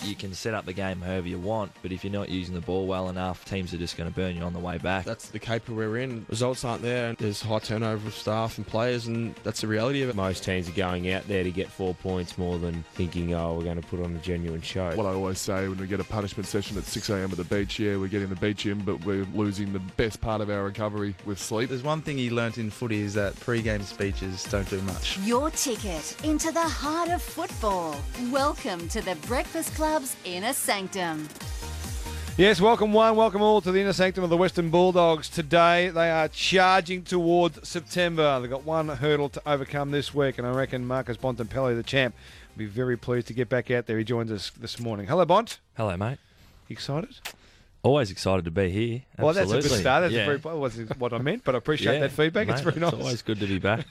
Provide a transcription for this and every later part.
you can set up the game however you want, but if you're not using the ball well enough, teams are just going to burn you on the way back. That's the caper we're in. Results aren't there, and there's high turnover of staff and players, and that's the reality of it. Most teams are going out there to get 4 points more than thinking, we're going to put on a genuine show. What I always say when we get a punishment session at 6 a.m. at the beach, we're getting the beach in, but we're losing the best part of our recovery with sleep. There's one thing you learnt in footy is that pre-game speeches don't do much. Your ticket into the heart of football. Welcome to the Breakfast Club's Inner Sanctum. Yes, welcome one, welcome all to the Inner Sanctum of the Western Bulldogs. Today they are charging towards September. They've got one hurdle to overcome this week, and I reckon Marcus Bontempelli, the champ, will be very pleased to get back out there. He joins us this morning. Hello, Bont. Hello, mate. Excited? Always excited to be here. Well, that's a good start. That's yeah. wasn't what I meant, but I appreciate that feedback. Mate, it's very nice. It's always good to be back.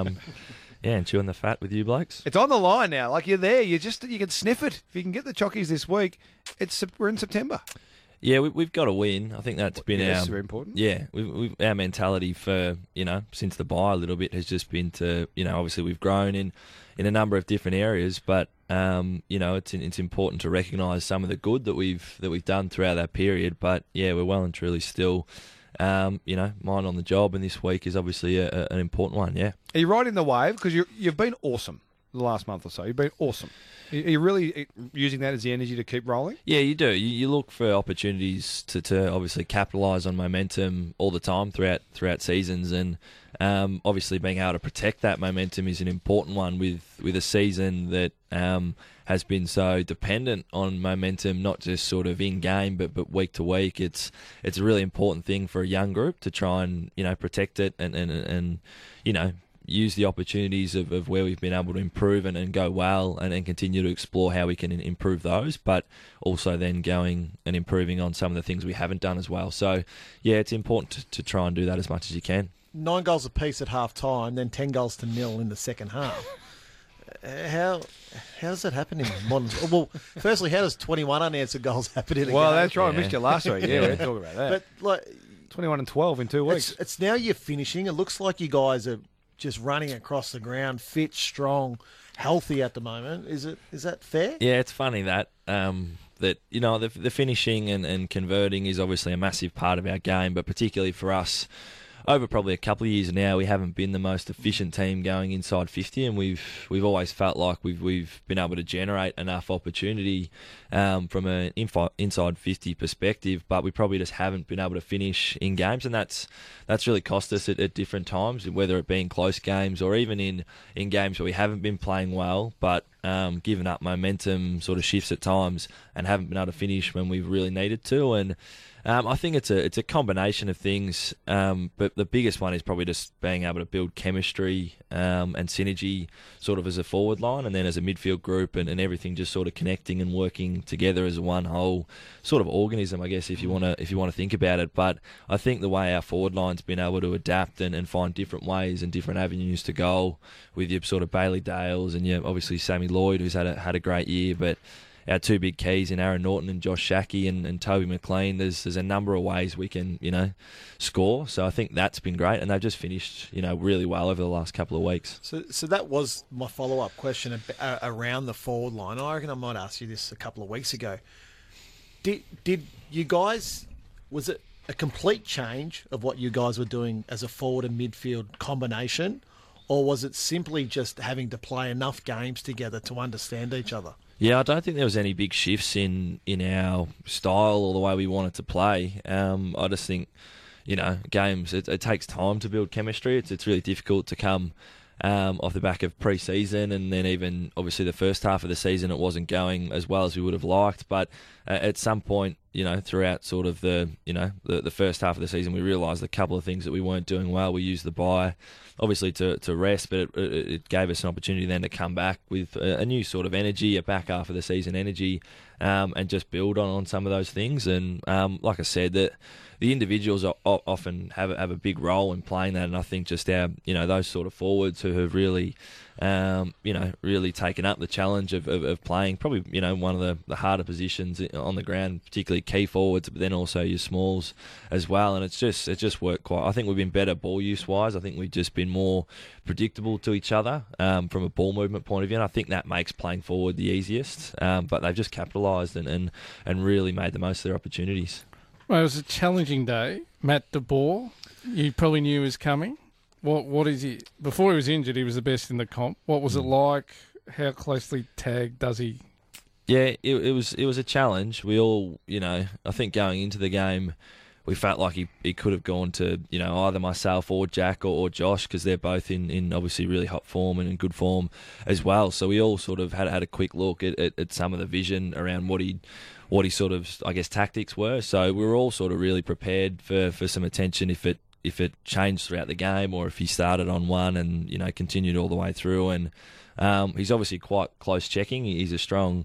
And chewing the fat with you blokes. It's on the line now. Like, you're there. You can sniff it. If you can get the chockies this week, we're in September. Yeah, we've got to win. I think that's been our very important. Yeah, our mentality for since the bye a little bit has just been to obviously we've grown in a number of different areas, but it's important to recognise some of the good that we've done throughout that period. But yeah, we're well and truly still mind on the job, and this week is obviously an important one. Yeah, are you riding the wave? Because you've been awesome the last month or so. You've been awesome. Are you really using that as the energy to keep rolling? Yeah, you do. You look for opportunities to obviously capitalise on momentum all the time throughout seasons, and obviously being able to protect that momentum is an important one with a season that has been so dependent on momentum, not just sort of in game, but week to week. It's a really important thing for a young group to try and protect it and use the opportunities of where we've been able to improve and go well and continue to explore how we can improve those, but also then going and improving on some of the things we haven't done as well. So, yeah, it's important to try and do that as much as you can. 9 goals apiece at half-time, then 10 goals to nil in the second half. How does that happen in modern... Well, firstly, how does 21 unanswered goals happen in a game? Well, that's right. I missed you last week. Yeah, we're talking about that. But 21 and 12 in 2 weeks. It's now you're finishing. It looks like you guys are just running across the ground, fit, strong, healthy at the moment. Is that fair? Yeah, it's funny that the finishing and converting is obviously a massive part of our game, but particularly for us, over probably a couple of years now, we haven't been the most efficient team going inside 50, and we've always felt like we've been able to generate enough opportunity from an inside 50 perspective, but we probably just haven't been able to finish in games, and that's really cost us at different times, whether it be in close games or even in games where we haven't been playing well, but given up momentum sort of shifts at times and haven't been able to finish when we've really needed to. And I think it's a combination of things, but the biggest one is probably just being able to build chemistry and synergy sort of as a forward line, and then as a midfield group, and everything just sort of connecting and working together as one whole sort of organism, I guess, if you want to think about it. But I think the way our forward line's been able to adapt and find different ways and different avenues to goal, with your sort of Bailey Dales and your obviously Sammy Lloyd, who's had a great year, but our two big keys in Aaron Norton and Josh Shackey and Toby McLean, there's a number of ways we can, score. So I think that's been great, and they've just finished, really well over the last couple of weeks. So that was my follow-up question around the forward line. I reckon I might ask you this a couple of weeks ago. Did you guys, was it a complete change of what you guys were doing as a forward and midfield combination, or was it simply just having to play enough games together to understand each other? Yeah, I don't think there was any big shifts in our style or the way we wanted to play. I just think, games, it takes time to build chemistry. It's really difficult to come off the back of pre-season, and then even obviously the first half of the season it wasn't going as well as we would have liked. But at some point, throughout sort of the first half of the season, we realised a couple of things that we weren't doing well. We used the bye, obviously, to rest, but it gave us an opportunity then to come back with a new sort of energy, a back half of the season energy, and just build on some of those things. And like I said, that the individuals often have a big role in playing that, and I think just our those sort of forwards who have really really taken up the challenge of playing probably, one of the harder positions on the ground, particularly key forwards, but then also your smalls as well. And it's just worked quite. I think we've been better ball use wise. I think we've just been more predictable to each other from a ball movement point of view. And I think that makes playing forward the easiest. But they've just capitalised and really made the most of their opportunities. Well, it was a challenging day. Matt De Boer, you probably knew he was coming. What is he? Before he was injured, he was the best in the comp. What was it like? How closely tagged does he? Yeah, it was a challenge. We all, I think going into the game, we felt like he could have gone to, either myself or Jack or Josh, because they're both in obviously really hot form and in good form as well. So we all sort of had a quick look at some of the vision around what he sort of, I guess, tactics were. So we were all sort of really prepared for some attention if it changed throughout the game, or if he started on one and continued all the way through. And he's obviously quite close checking. He's a strong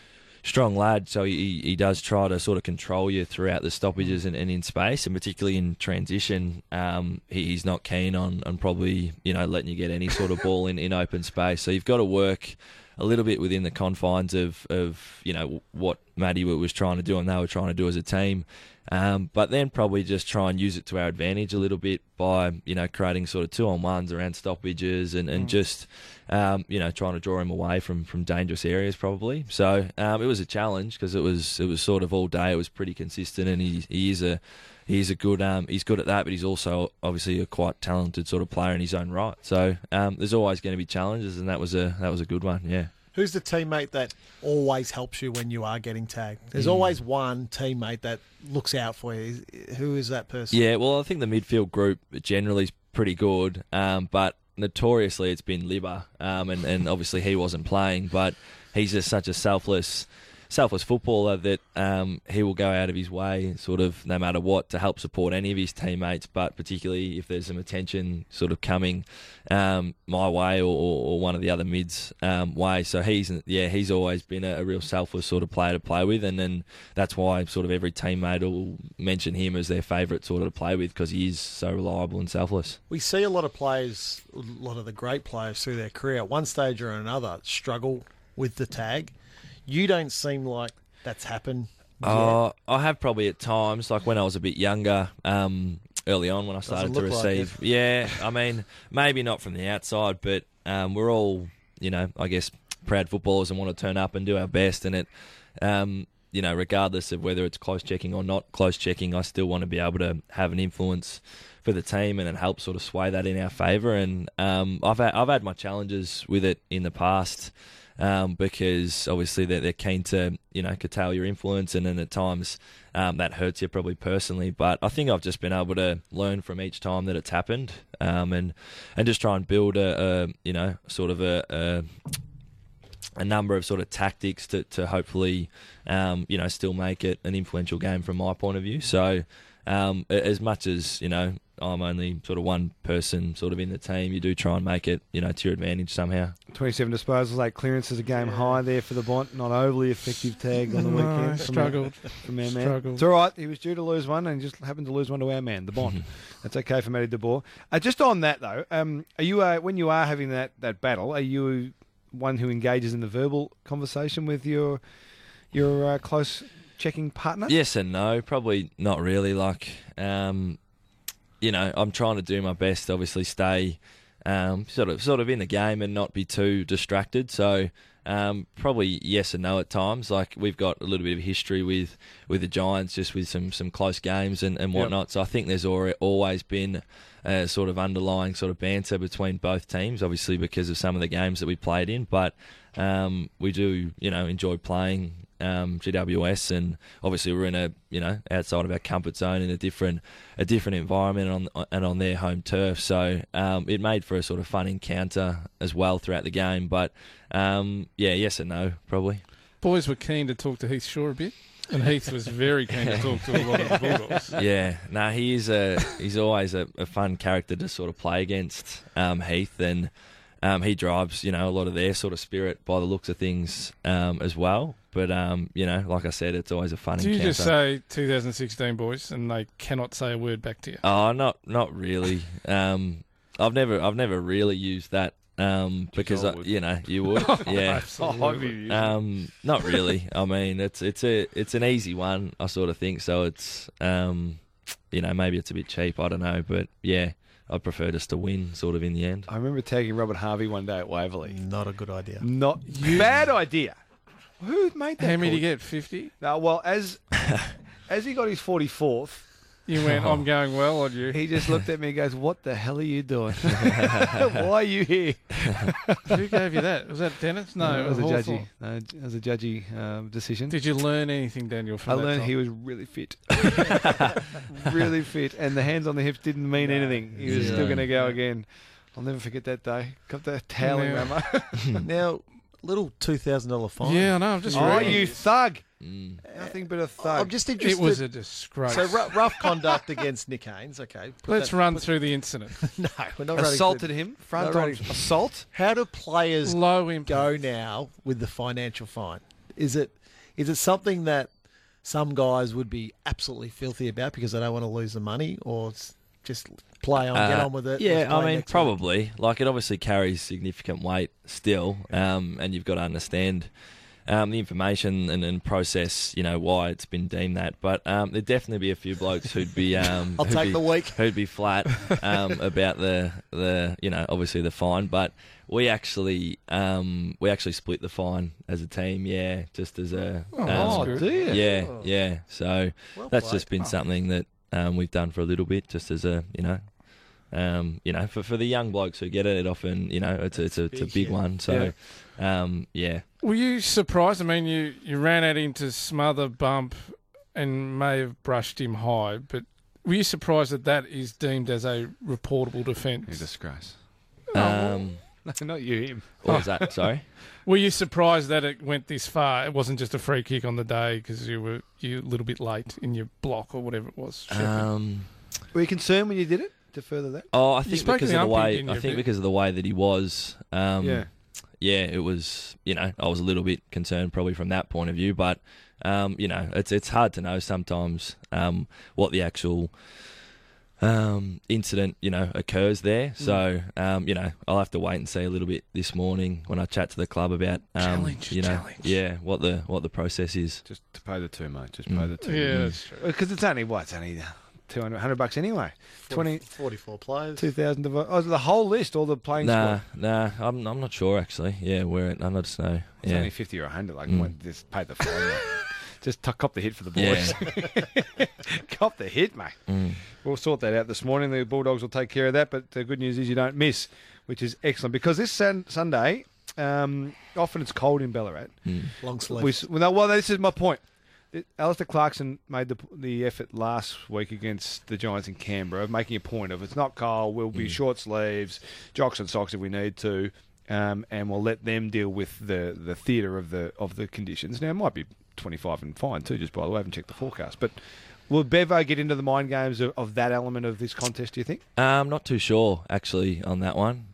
lad, so he does try to sort of control you throughout the stoppages and in space, and particularly in transition. He's not keen on probably letting you get any sort of ball in open space. So you've got to work a little bit within the confines of what Matty was trying to do and they were trying to do as a team. But then probably just try and use it to our advantage a little bit by, creating sort of 2-on-1s around stoppages and just, trying to draw him away from dangerous areas probably. So it was a challenge because it was sort of all day. It was pretty consistent, and he's good at that, but he's also obviously a quite talented sort of player in his own right. So there's always going to be challenges, and that was a good one. Yeah. Who's the teammate that always helps you when you are getting tagged? There's always one teammate that looks out for you. Who is that person? Yeah, well, I think the midfield group generally is pretty good, but notoriously it's been Libba, and obviously he wasn't playing, but he's just such a selfless footballer that he will go out of his way, sort of no matter what, to help support any of his teammates, but particularly if there's some attention sort of coming my way or one of the other mids way. So he's always been a real selfless sort of player to play with, and then that's why sort of every teammate will mention him as their favourite sort of to play with, because he is so reliable and selfless. We see a lot of players, a lot of the great players through their career, at one stage or another, struggle with the tag. You don't seem like that's happened yet. I have probably at times, like when I was a bit younger, early on when I started to receive. Yeah, I mean, maybe not from the outside, but we're all, I guess, proud footballers and want to turn up and do our best. And it, regardless of whether it's close checking or not close checking, I still want to be able to have an influence for the team and help sort of sway that in our favour. And I've had my challenges with it in the past. Because obviously they're keen to, curtail your influence, and then at times that hurts you probably personally. But I think I've just been able to learn from each time that it's happened, and just try and build a number of sort of tactics to hopefully, still make it an influential game from my point of view. So as much as, I'm only sort of one person sort of in the team, you do try and make it, to your advantage somehow. 27 disposals, 8 clearances, a game high there for the Bont. Not overly effective tag on the weekend. Struggled. From our man. It's all right. He was due to lose one and just happened to lose one to our man, the Bont. That's okay for Matty De Boer. Just on that, though, are you when you are having that battle, are you one who engages in the verbal conversation with your close checking partner? Yes and no. Probably not really. Like, I'm trying to do my best to obviously stay sort of in the game and not be too distracted. So probably yes and no at times. Like, we've got a little bit of history with the Giants, just with some close games and whatnot. Yep. So I think there's always been a sort of underlying sort of banter between both teams, obviously because of some of the games that we played in. But we do, enjoy playing GWS, and obviously we're in a outside of our comfort zone in a different environment on their home turf. So it made for a sort of fun encounter as well throughout the game. But yes and no probably. Boys were keen to talk to Heath Shaw a bit, and Heath was very keen to talk to a lot of the Bulldogs. Yeah, no, he's always a fun character to sort of play against, Heath, and he drives a lot of their sort of spirit by the looks of things as well. But, like I said, it's always a fun encounter. Do you just say 2016 boys and they cannot say a word back to you? Oh, not really. I've never really used that because I would. you would, yeah. Absolutely. Not really. I mean, it's an easy one, I sort of think. So it's maybe it's a bit cheap. I don't know, but yeah, I'd prefer just to win, sort of in the end. I remember tagging Robert Harvey one day at Waverley. Not a good idea. Not bad idea. Who made that? How many call? did you get? 50? No, well, as he got his 44th, You went, I'm going well on you. he just looked at me and goes, "What the hell are you doing? Why are you here?" Who gave you that? Was that Dennis? No, it was a Hawthorn. judgy. No, it was a judgy decision. Did you learn anything, Daniel, I from that learned time? he was really fit, really fit, and the hands on the hips didn't mean anything. He was still going to go again. I'll never forget that day. Got the toweling Yeah. memo. Now, little $2,000 fine. Yeah, I know. I'm just Oh, reading. you thug! Mm. Nothing but a thug. I'm just interested. It was a disgrace. So rough conduct against Nick Haynes. Okay. Let's run through the incident. No, we're not running assaulted through- him. Front No, on running- assault. How do players Low impact. go now with the financial fine? Is it something that some guys would be absolutely filthy about because they don't want to lose the money, or just play on, get on with it? Yeah, just play I mean, next week? probably. Like, it obviously carries significant weight still, and you've got to understand the information and process, why it's been deemed that. But there'd definitely be a few blokes who'd be I'll take the week. who'd be flat about the obviously the fine. But we actually split the fine as a team. Yeah, just as a Oh, good. do you? yeah. So Well that's played. just been something that we've done for a little bit, just as a for the young blokes who get it, it often it's a big one. So yeah. Were you surprised? I mean, you ran out into smother, bump, and may have brushed him high, but were you surprised that is deemed as a reportable You defence? disgrace. Um, No, not you, him. what was that? Sorry. Were you surprised that it went this far? It wasn't just a free kick on the day because you were a little bit late in your block or whatever it was. Were you concerned when you did it? To further that? I You think spoke to because the of the umpire, way didn't you, a bit? because of the way that he was. Yeah. It was. I was a little bit concerned probably from that point of view, but it's hard to know sometimes what the actual incident occurs there. So I'll have to wait and see a little bit this morning when I chat to the club about Challenge. what the process is. Just to pay the two, mate. Just pay the two. Yeah, that's true. Because it's only $100 anyway. 44 players. 2,000 divided. Oh, the whole list, all the playing squad. Nah, I'm not sure actually. Yeah, I just know. It's Yeah. only 50 or 100. Like, Mm. just pay the fine. Mate. Just cop the hit for the boys. Cop the hit, mate. Mm. We'll sort that out this morning. The Bulldogs will take care of that. But the good news is you don't miss, which is excellent. Because this Sunday, often it's cold in Ballarat. Mm. Long sleeve. This is my point. Alistair Clarkson made the effort last week against the Giants in Canberra of making a point of it's not cold, we'll be short sleeves, jocks and socks if we need to, and we'll let them deal with the theatre of the conditions. Now, it might be 25 and fine too, just by the way, I haven't checked the forecast. But will Bevo get into the mind games of that element of this contest, do you think? Not too sure actually on that one.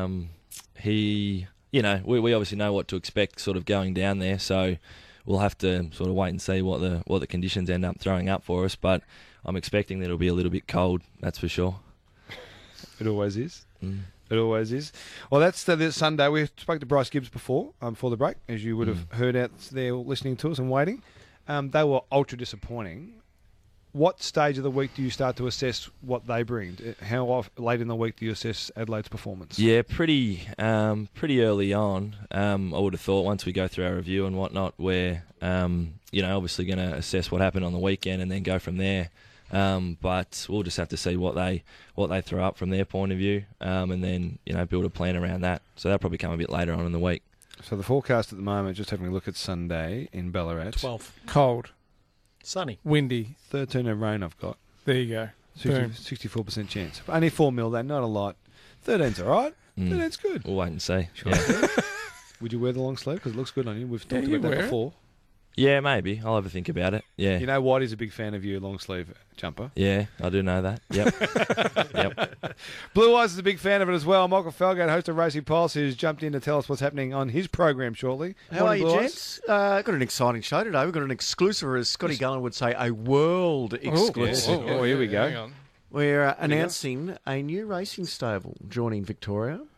We obviously know what to expect sort of going down there, so we'll have to sort of wait and see what the conditions end up throwing up for us. But I'm expecting that it'll be a little bit cold, that's for sure. It always is. Mm. It always is. Well, that's the Sunday. We spoke to Bryce Gibbs before the break, as you would have heard out there listening to us and waiting. They were ultra disappointing. What stage of the week do you start to assess what they bring? How late in the week do you assess Adelaide's performance? Yeah, pretty early on. I would have thought once we go through our review and whatnot, we're obviously going to assess what happened on the weekend and then go from there. But we'll just have to see what they throw up from their point of view, and then build a plan around that. So that'll probably come a bit later on in the week. So the forecast at the moment, just having a look at Sunday in Ballarat. 12. Cold, Sunny. windy. 13 of rain I've got. There you go. Boom. 64% chance. Only 4 mil though, not a lot. 13's all right. 13's good. We'll wait and see. Sure. Yeah. Would you wear the long sleeve? Because it looks good on you. We've talked you about that wear it. before. Yeah, maybe. I'll have a think about it. Yeah. You know Whitey's a big fan of your long sleeve jumper. Yeah, I do know that. Yep. Yep. Blue Eyes is a big fan of it as well. Michael Felgate, host of Racing Pulse, who's jumped in to tell us what's happening on his program shortly. How are you, Blue Eyes? gents? Got an exciting show today. We've got an exclusive, or as Scotty Garland would say, a world exclusive. Oh, here we go. Hang on. We're announcing a new racing stable joining Victoria.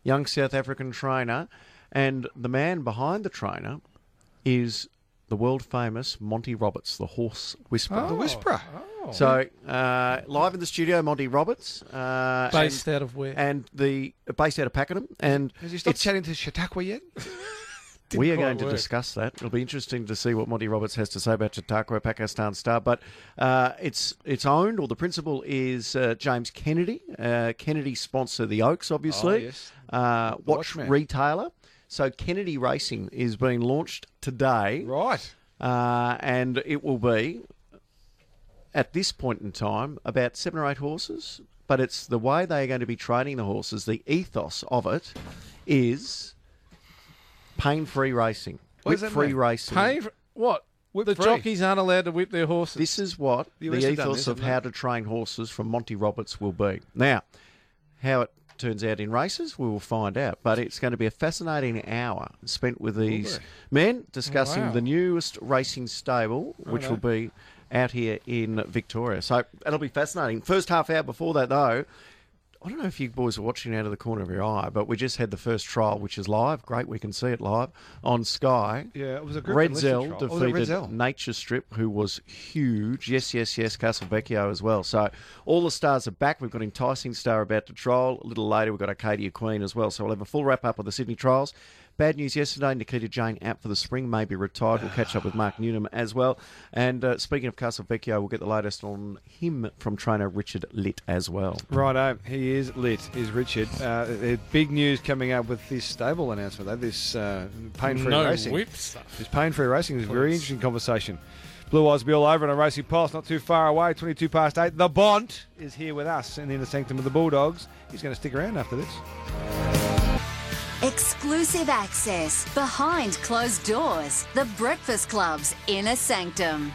young South African trainer. And the man behind the trainer is the world-famous Monty Roberts, the horse whisperer. The Whisperer. So, live in the studio, Monty Roberts. Based out of where? Based out of Pakenham. And Has he stopped chatting to Chautauqua yet? we are quite going to work. discuss that. It'll be interesting to see what Monty Roberts has to say about Chautauqua, Pakistan Star. But it's owned, or the principal is James Kennedy. Kennedy sponsor the Oaks, obviously. yes. Watch Watchman. retailer. So Kennedy Racing is being launched today. Right. And it will be, at this point in time, about 7 or 8 horses. But it's the way they are going to be training the horses. The ethos of it is pain-free racing, What does that whip-free mean? racing. Pay for what? Whip The free. jockeys aren't allowed to whip their horses. This is what The the US have done ethos this, of haven't how to train horses from Monty Roberts will be. Now, how it turns out in races, we will find out. But it's going to be a fascinating hour spent with these men discussing wow. the newest racing stable, which will be out here in Victoria. So that'll be fascinating. First half hour before that, though, I don't know if you boys are watching out of the corner of your eye, but we just had the first trial, which is live. Great, we can see it live on Sky. Yeah, it was a group Red enlisted Zell trial. Oh, was it Red defeated Zell? Nature Strip, who was huge. Yes, Castelvecchio as well. So all the stars are back. We've got Enticing Star about to trial. A little later, we've got Arcadia Queen as well. So we'll have a full wrap-up of the Sydney trials. Bad news yesterday, Nikita Jane out for the spring, maybe retired. We'll catch up with Mark Newnham as well. And speaking of Castelvecchio, we'll get the latest on him from trainer Richard Litt as well. Righto, he is lit, is Richard. Big news coming up with this stable announcement, though, this pain-free no racing. whip stuff. This pain-free racing is a very interesting conversation. Blue Eyes will be all over it on Racing Pulse, not too far away, 22 past 8. The Bont is here with us in the inner sanctum of the Bulldogs. He's going to stick around after this. Exclusive access behind closed doors. The Breakfast Club's inner sanctum.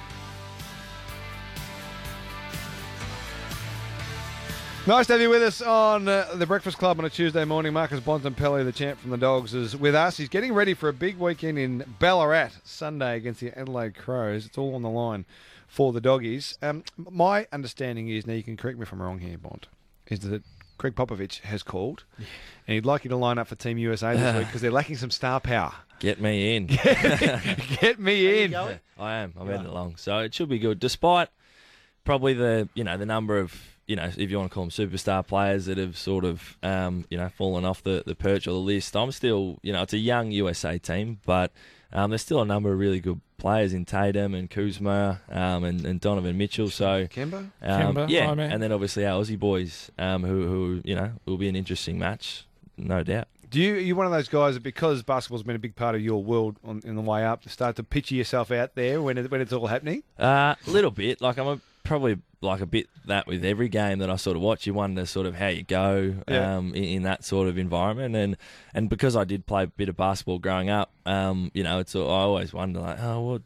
Nice to have you with us on the Breakfast Club on a Tuesday morning. Marcus Bontempelli, the champ from the Dogs, is with us. He's getting ready for a big weekend in Ballarat Sunday against the Adelaide Crows. It's all on the line for the Doggies. My understanding is, now you can correct me if I'm wrong here, Bont, is that Greg Popovich has called and he'd like you to line up for Team USA this week because they're lacking some star power. Get me in. Get me in. I am. I'm heading along. So it should be good. Despite probably the number of, if you want to call them superstar players that have sort of, fallen off the perch or the list, I'm still, it's a young USA team, but there's still a number of really good players in Tatum and Kuzma and Donovan Mitchell. So Kemba? yeah, my man. and then obviously our Aussie boys, who will be an interesting match, no doubt. You're one of those guys that, because basketball's been a big part of your world in the way up, start to picture yourself out there when it's all happening? A little bit. Like probably like a bit that with every game that I sort of watch, you wonder sort of how you go in that sort of environment. And because I did play a bit of basketball growing up, it's I always wonder like,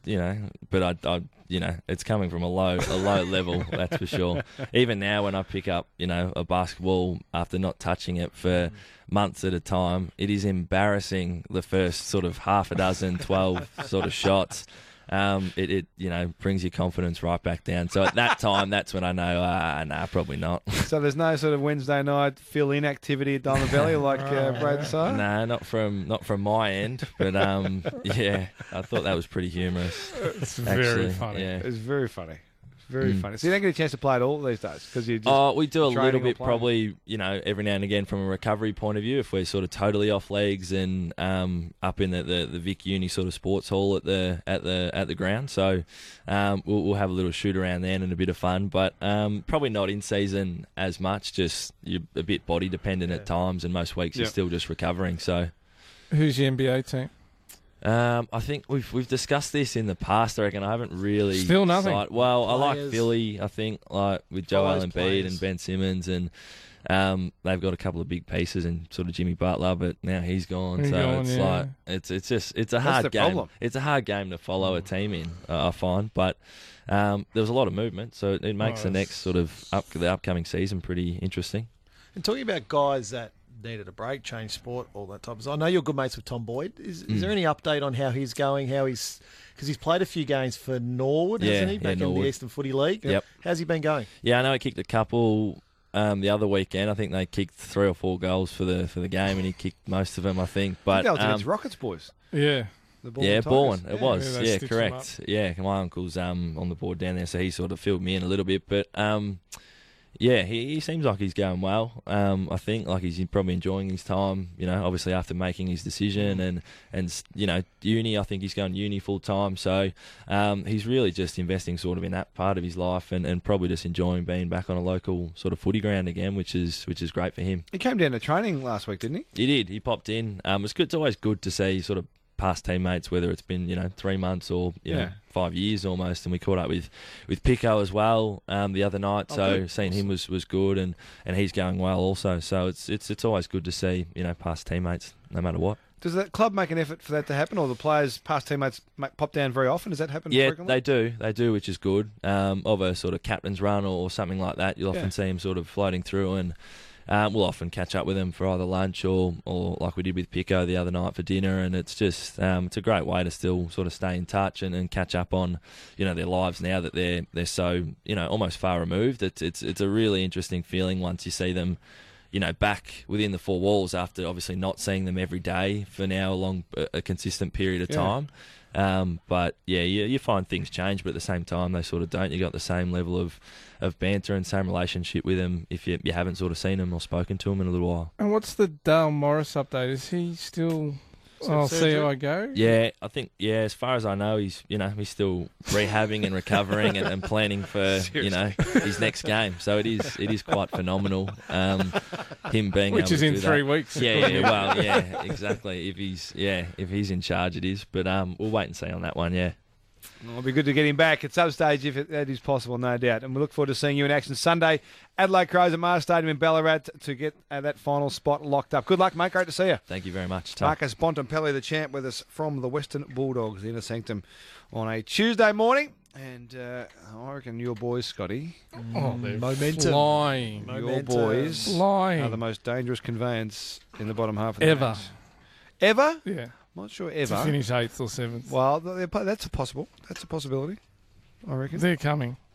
but I it's coming from a low level, that's for sure. Even now when I pick up, a basketball after not touching it for months at a time, it is embarrassing the first sort of half a dozen, 12 sort of shots. It brings your confidence right back down. So at that time, that's when I know, nah, probably not. So there's no sort of Wednesday night fill-in activity at Diamond Valley like Braden said? Nah, not from my end. But yeah, I thought that was pretty humorous. It's very funny. Yeah. It's very funny. Very funny. So you don't get a chance to play it all these days because you just we do a little training or bit, playing? probably, every now and again from a recovery point of view. If we're sort of totally off legs and up in the Vic Uni sort of sports hall at the ground, so we'll have a little shoot around then and a bit of fun. But probably not in season as much. Just you're a bit body dependent at times, and most weeks you're still just recovering. So, Who's your NBA team? I think we've discussed this in the past. I reckon I haven't really Still nothing. I like Philly. I think like with Joel Follows Embiid players. and Ben Simmons, and they've got a couple of big pieces and sort of Jimmy Butler, but now he's gone. He's so gone, it's yeah. like it's a hard the game. problem. It's a hard game to follow a team in. I find, but there was a lot of movement, so it makes the next sort of the upcoming season pretty interesting. And talking about guys that needed a break, change sport, all that type of stuff. I know you're good mates with Tom Boyd. Is there any update on how he's going? Because he's played a few games for Norwood, hasn't he? Back in Norwood. the Eastern Footy League. Yep. How's he been going? Yeah, I know he kicked a couple the other weekend. I think they kicked 3 or 4 goals for the game, and he kicked most of them, I think. I think But that was against Rockets boys. Yeah. The Bourne. Tigers. It was. Yeah, they Yeah, stitched them correct. Yeah, my uncle's on the board down there, so he sort of filled me in a little bit. But yeah, he seems like he's going well. I think like he's probably enjoying his time. You know, obviously after making his decision and you know, uni. I think he's going uni full time. So he's really just investing sort of in that part of his life and probably just enjoying being back on a local sort of footy ground again, which is great for him. He came down to training last week, didn't he? He did. He popped in. It's good. It's always good to see sort of past teammates, whether it's been 3 months or you know 5 years almost. And we caught up with Pico as well the other night. So seeing him was good, and he's going well also. So it's always good to see past teammates no matter what. Does that club make an effort for that to happen, or the players, past teammates, pop down very often? Does that happen frequently? They do, which is good. Of a sort of captain's run or something like that, you'll often see him sort of floating through, and we'll often catch up with them for either lunch or like we did with Pico the other night for dinner, and it's just it's a great way to still sort of stay in touch and catch up on their lives now that they're so almost far removed. It's a really interesting feeling once you see them back within the 4 walls after obviously not seeing them every day for now along a consistent period of time. But yeah, you find things change, but at the same time they sort of don't. You got the same level of banter and same relationship with them if you haven't sort of seen them or spoken to them in a little while. And what's the Dale Morris update? Is he still... I'll see how I go? Yeah, I think, as far as I know, he's still rehabbing and recovering and planning for, his next game. So it is quite phenomenal, him being Which able is to in do 3 that. weeks. Yeah, exactly. If he's in charge, it is. But we'll wait and see on that one, It'll be good to get him back at some stage if that is possible, no doubt. And we look forward to seeing you in action Sunday. Adelaide Crows at Mars Stadium in Ballarat to get that final spot locked up. Good luck, mate. Great to see you. Thank you very much, Tom. Marcus Bontempelli, the champ, with us from the Western Bulldogs, the Inner Sanctum, on a Tuesday morning. And I reckon your boys, Scotty, they're momentum. Flying. your boys Flying. are the most dangerous conveyance in the bottom half of the Ever. match. Ever? Yeah. Not sure To ever. finish 8th or 7th. Well, that's a possibility, I reckon. They're coming.